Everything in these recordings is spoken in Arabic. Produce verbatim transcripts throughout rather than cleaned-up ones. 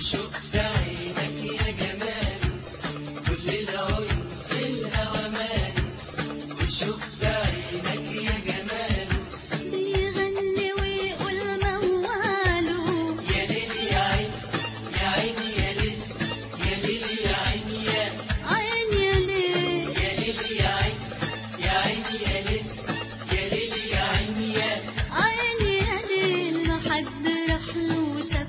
وشوف عينك يا جمال، كل العيون في الهوى مالي. وشوف عينك يا جمال، بيغني ويقول مواله. يا ليل يا عين يا عين يا ليل، يا ليل يا عين يا عين يا ليل، يا ليل يا عين يا عين يا ليل، يا ليل يا عين يا عين يا ليل، ما حد راح له وشاف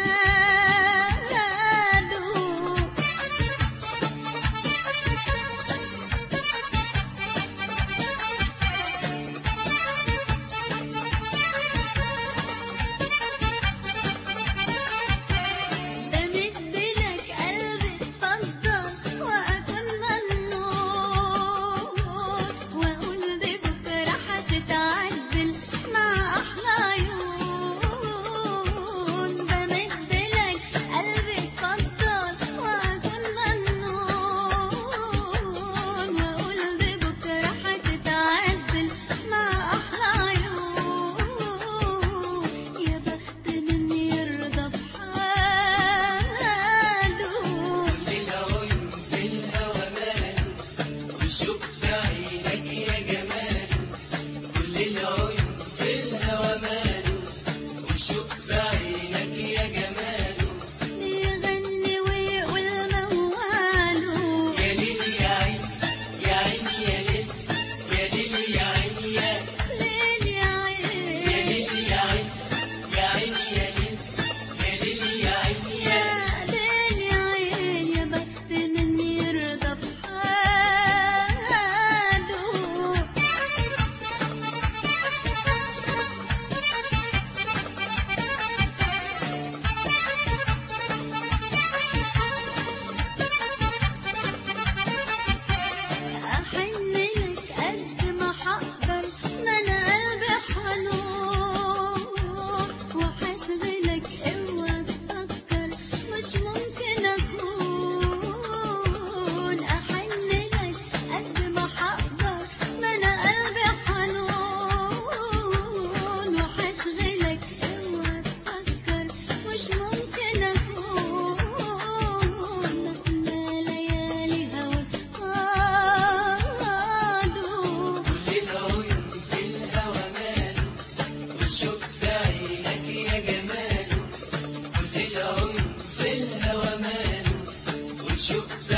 ماله. بمدلك قلبي اتفضل واكون ممنون، واقول دي بكره هتتعدل مع احلى عيون. بمدلك قلبي اتفضل واكون ممنون، واقول دي بكره هتتعدل مع احلى عيون. يا بخت من يرضى بحاله. كل العيون في الهوى ماله. وشوف عينك يا جمال، كل العيون في الهوى ماله. وشوف عينك يا جمال، بيغني ويقول مواله. يا ليل يا عين يا عين يا ليل، يا ليل يا عين يا ليل يا يا عين، ليل يا عين يا عين يا ليل، يا ليل يا عين يا يا ليل يا عين، يا بخت من يرضى بحاله. أحن لك قد ما حقدر، ما أنا قلبي حنون، وحشغلك اوعى تفكر مش ممكن أكون. أحن لك قد ما حقدر، ما أنا قلبي حنون، وحشغلك اوعى تفكر مش ممكن أكون. مهما ليالي هواك طالوا، كل العيون في الهوى ماله. وشوف عينك يا جمال، كل العيون في الهوى ماله. وشوف